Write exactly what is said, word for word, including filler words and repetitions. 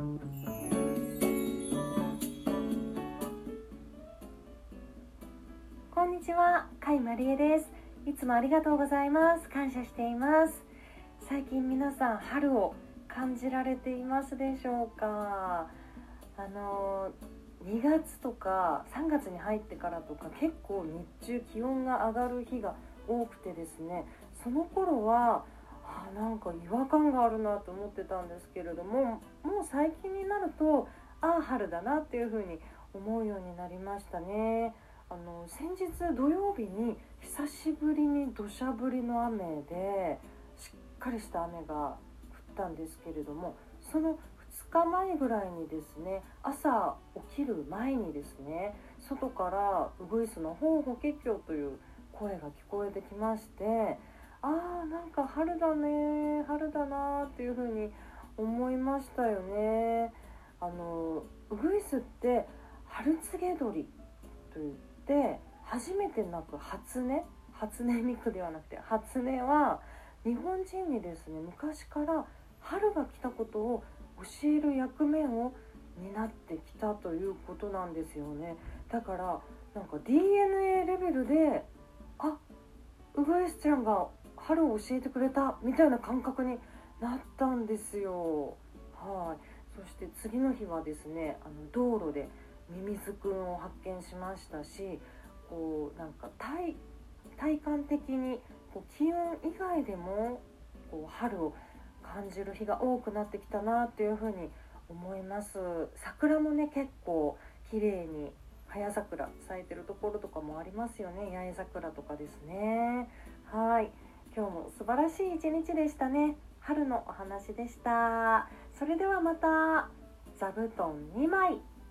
こんにちは、甲斐まりえです。いつもありがとうございます。感謝しています。最近皆さん春を感じられていますでしょうか。あのにがつとかさんがつに入ってからとか結構日中気温が上がる日が多くてですね、その頃はあなんか違和感があるなと思ってたんですけれども、もう最近になるとああ春だなっていう風に思うようになりましたね。あの先日土曜日に久しぶりに土砂降りの雨でしっかりした雨が降ったんですけれども、そのふつかまえぐらいにですね、朝起きる前にですね、外からウグイスのほうほけきょうという声が聞こえてきまして、あーなんか春だね春だなっていう風に思いましたよね。あのウグイスって春告げ鳥といって初めて鳴く初音初音ミクではなくて初音は日本人にですね、昔から春が来たことを教える役目を担ってきたということなんですよね。だからなんか ディーエヌエー レベルであウグイスちゃんが春を教えてくれたみたいな感覚になったんですよ。はい。そして次の日はですね、あの道路でミミズくんを発見しましたし、こうなんか 体, 体感的にこう気温以外でもこう春を感じる日が多くなってきたなっていうふうに思います。桜もね結構綺麗に早桜咲いてるところとかもありますよね。八重桜とかですね。はい、今日も素晴らしい一日でしたね。春のお話でした。それではまた。座布団にまい。